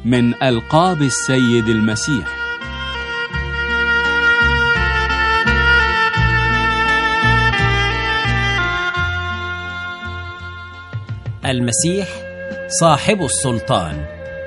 من ألقاب السيد المسيح. المسيح صاحب السلطان.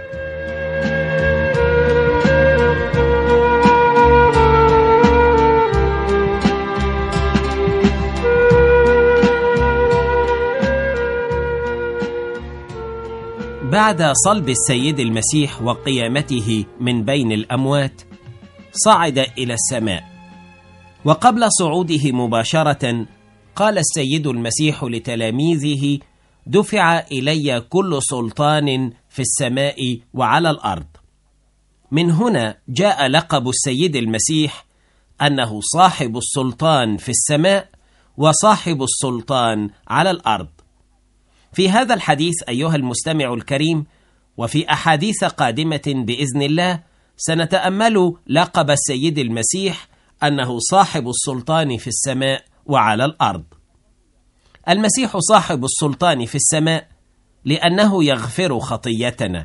بعد صلب السيد المسيح وقيامته من بين الأموات، صعد إلى السماء، وقبل صعوده مباشرة قال السيد المسيح لتلاميذه: دفع إلي كل سلطان في السماء وعلى الأرض. من هنا جاء لقب السيد المسيح أنه صاحب السلطان في السماء وصاحب السلطان على الأرض. في هذا الحديث أيها المستمع الكريم، وفي أحاديث قادمة بإذن الله، سنتأمل لقب السيد المسيح أنه صاحب السلطان في السماء وعلى الأرض. المسيح صاحب السلطان في السماء لأنه يغفر خطيتنا.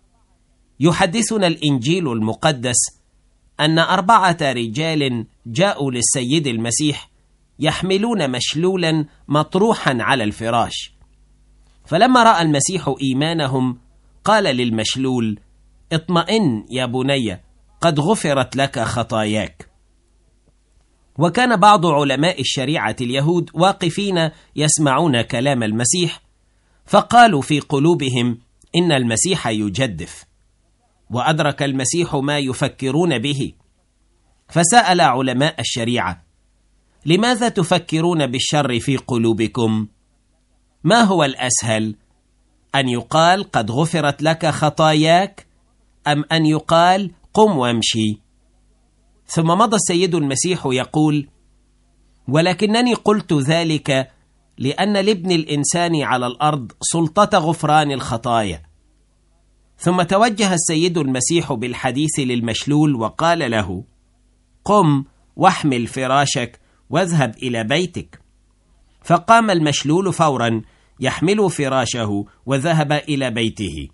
يحدثنا الإنجيل المقدس أن 4 رجال جاءوا للسيد المسيح يحملون مشلولا مطروحا على الفراش، فلما رأى المسيح إيمانهم قال للمشلول: اطمئن يا بني، قد غفرت لك خطاياك. وكان بعض علماء الشريعة اليهود واقفين يسمعون كلام المسيح، فقالوا في قلوبهم إن المسيح يجدف. وأدرك المسيح ما يفكرون به، فسأل علماء الشريعة: لماذا تفكرون بالشر في قلوبكم؟ ما هو الأسهل، أن يقال قد غفرت لك خطاياك، أم أن يقال قم وامشي؟ ثم مضى السيد المسيح يقول: ولكنني قلت ذلك لأن لابن الإنسان على الأرض سلطة غفران الخطايا. ثم توجه السيد المسيح بالحديث للمشلول وقال له: قم واحمل فراشك واذهب إلى بيتك. فقام المشلول فورا يحمل فراشه وذهب إلى بيته.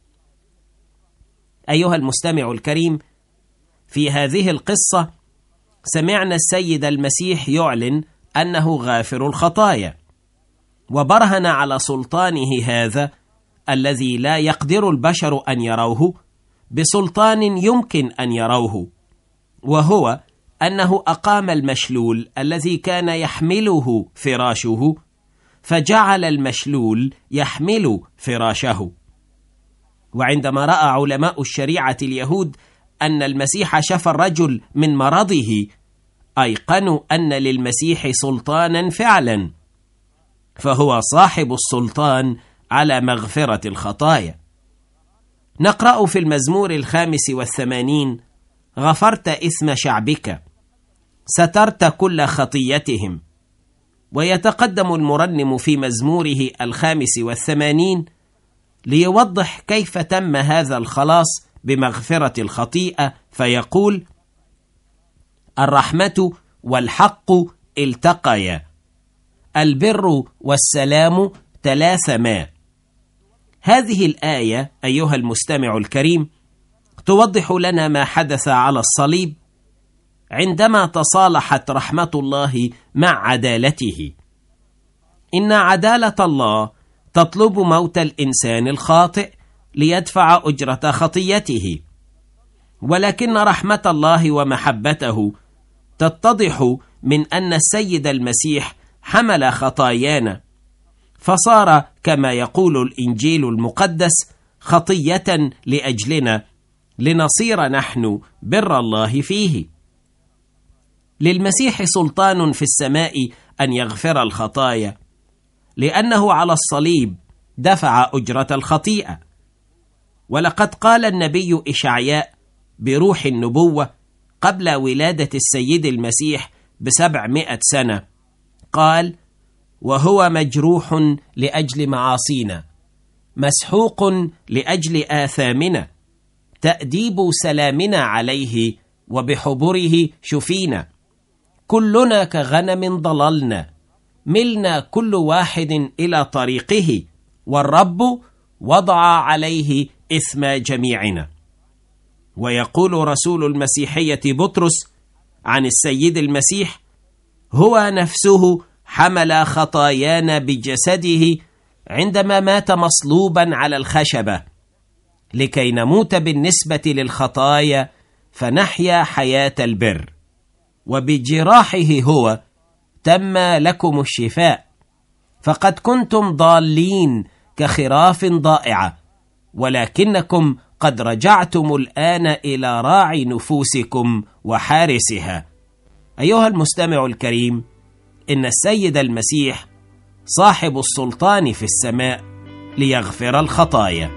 أيها المستمع الكريم، في هذه القصة سمعنا السيد المسيح يعلن أنه غافر الخطايا، وبرهن على سلطانه هذا الذي لا يقدر البشر أن يروه بسلطان يمكن أن يروه، وهو أنه أقام المشلول الذي كان يحمله فراشه، فجعل المشلول يحمل فراشه. وعندما رأى علماء الشريعة اليهود أن المسيح شفى الرجل من مرضه، أيقنوا أن للمسيح سلطانا فعلا، فهو صاحب السلطان على مغفرة الخطايا. نقرأ في المزمور 85: غفرت إثم شعبك، سترت كل خطيتهم. ويتقدم المرنم في مزموره 85 ليوضح كيف تم هذا الخلاص بمغفرة الخطيئة، فيقول: الرحمة والحق التقيا، البر والسلام تلاثما. هذه الآية أيها المستمع الكريم توضح لنا ما حدث على الصليب عندما تصالحت رحمة الله مع عدالته. إن عدالة الله تطلب موت الإنسان الخاطئ ليدفع أجرة خطيته، ولكن رحمة الله ومحبته تتضح من أن السيد المسيح حمل خطايانا، فصار كما يقول الإنجيل المقدس خطية لأجلنا، لنصير نحن بر الله فيه. للمسيح سلطان في السماء أن يغفر الخطايا، لأنه على الصليب دفع أجرة الخطيئة. ولقد قال النبي إشعياء بروح النبوة قبل ولادة السيد المسيح ب700 سنة، قال: وهو مجروح لأجل معاصينا، مسحوق لأجل آثامنا، تأديب سلامنا عليه، وبحبره شفينا. كلنا كغنم ضللنا، ملنا كل واحد إلى طريقه، والرب وضع عليه إثم جميعنا. ويقول رسول المسيحية بطرس عن السيد المسيح: هو نفسه حمل خطايانا بجسده عندما مات مصلوبا على الخشبة، لكي نموت بالنسبة للخطايا فنحيا حياة البر، وبجراحه هو تم لكم الشفاء، فقد كنتم ضالين كخراف ضائعة، ولكنكم قد رجعتم الآن إلى راعي نفوسكم وحارسها. أيها المستمع الكريم، إن السيد المسيح صاحب السلطان في السماء ليغفر الخطايا.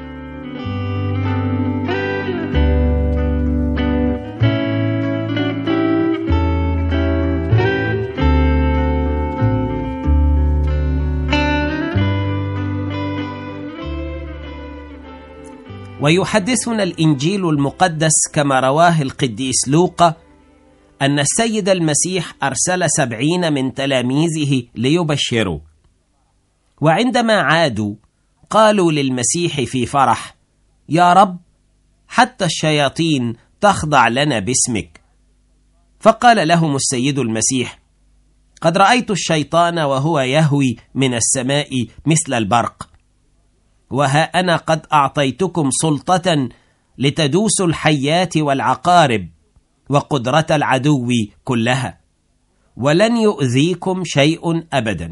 ويحدثنا الإنجيل المقدس كما رواه القديس لوقا أن السيد المسيح أرسل 70 من تلاميذه ليبشروا، وعندما عادوا قالوا للمسيح في فرح: يا رب، حتى الشياطين تخضع لنا باسمك. فقال لهم السيد المسيح: قد رأيت الشيطان وهو يهوي من السماء مثل البرق، وها أنا قد أعطيتكم سلطة لتدوسوا الحيات والعقارب وقدرة العدو كلها، ولن يؤذيكم شيء أبدا.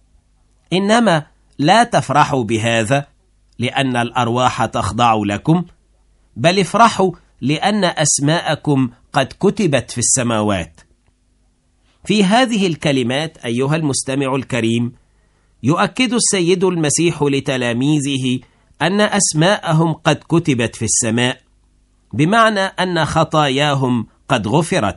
إنما لا تفرحوا بهذا لأن الأرواح تخضع لكم، بل افرحوا لأن أسماءكم قد كتبت في السماوات. في هذه الكلمات أيها المستمع الكريم، يؤكد السيد المسيح لتلاميذه أن أسماءهم قد كتبت في السماء، بمعنى أن خطاياهم قد غفرت.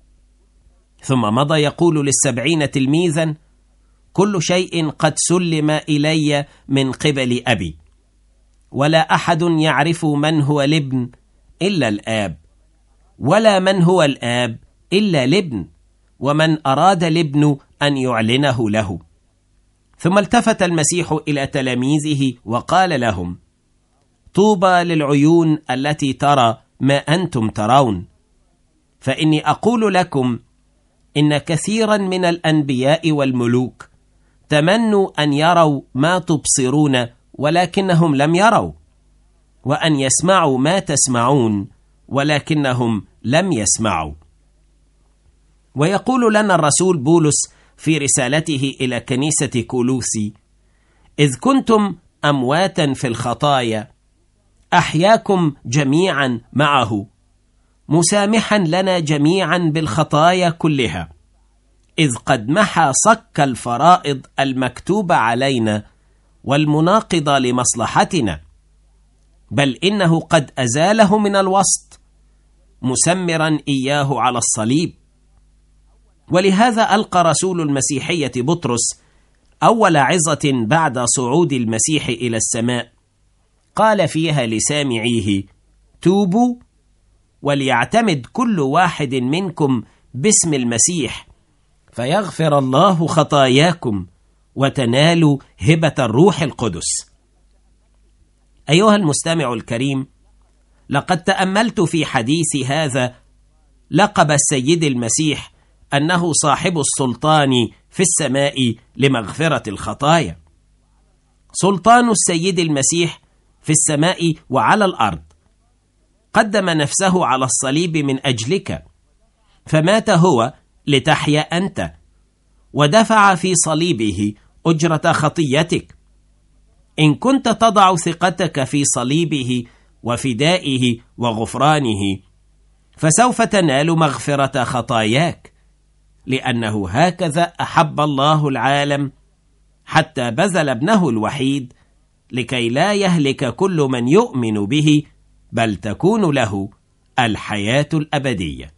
ثم مضى يقول ل70 تلميذا: كل شيء قد سلم إلي من قبل أبي، ولا أحد يعرف من هو الابن إلا الآب، ولا من هو الآب إلا الابن، ومن أراد الابن أن يعلنه له. ثم التفت المسيح إلى تلاميذه وقال لهم: طوبى للعيون التي ترى ما أنتم ترون، فإني أقول لكم إن كثيرا من الأنبياء والملوك تمنوا أن يروا ما تبصرون ولكنهم لم يروا، وأن يسمعوا ما تسمعون ولكنهم لم يسمعوا. ويقول لنا الرسول بولس في رسالته إلى كنيسة كولوسي: إذ كنتم أمواتا في الخطايا أحياكم جميعا معه، مسامحا لنا جميعا بالخطايا كلها، إذ قد محى صك الفرائض المكتوبة علينا والمناقضة لمصلحتنا، بل إنه قد أزاله من الوسط، مسمرا إياه على الصليب. ولهذا ألقى رسول المسيحية بطرس أول عظة بعد صعود المسيح إلى السماء، قال فيها لسامعيه: توبوا وليعتمد كل واحد منكم باسم المسيح فيغفر الله خطاياكم وتنالوا هبة الروح القدس. أيها المستمع الكريم، لقد تأملت في حديث هذا لقب السيد المسيح أنه صاحب السلطان في السماء لمغفرة الخطايا. سلطان السيد المسيح في السماء وعلى الأرض، قدم نفسه على الصليب من أجلك، فمات هو لتحيا أنت، ودفع في صليبه أجرة خطيتك. إن كنت تضع ثقتك في صليبه وفدائه وغفرانه، فسوف تنال مغفرة خطاياك، لأنه هكذا أحب الله العالم حتى بذل ابنه الوحيد، لكي لا يهلك كل من يؤمن به، بل تكون له الحياة الأبدية.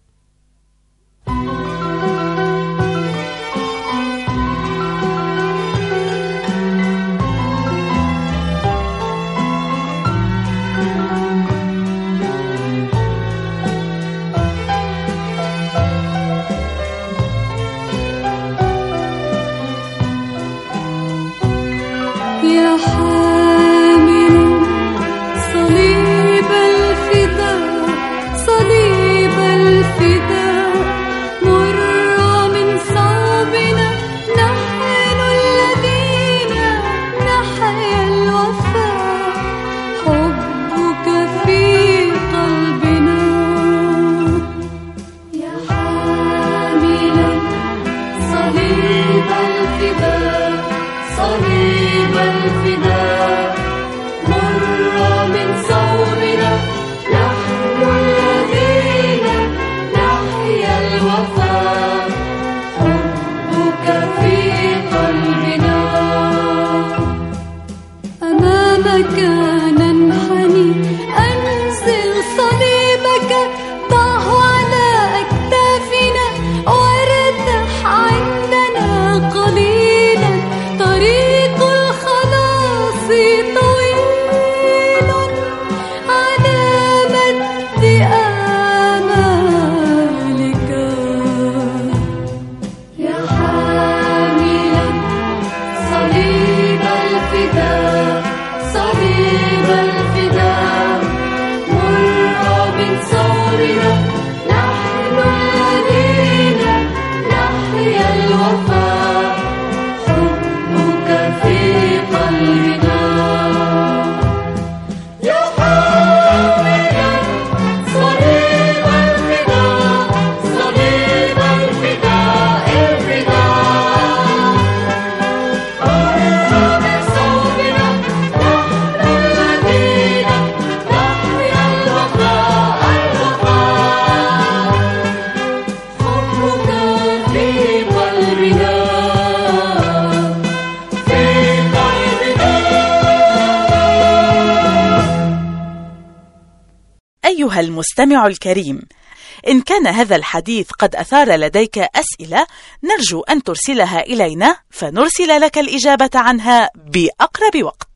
يا حامل صليب الفداء الفداء مر من صومنا نحن الذين نحيا الوفاء حبك في قلبنا أمامك ننحني أنزل صليبك ضعه على أكتافنا وارتاح عندنا قليلا طريق الخلاص طويل على مد آمالك يا حاملا صليب الفداء صليب الفداء مر من صورنا نحن الذين نحيا الوفاء حبك في قلبنا يا حاملا صليب الفداء صليب الفداء الفداء مر من صومنا نحن الذين نحيا الوفاء حبك في قلبنا أيها المستمع الكريم، إن كان هذا الحديث قد أثار لديك أسئلة نرجو أن ترسلها إلينا فنرسل لك الإجابة عنها بأقرب وقت.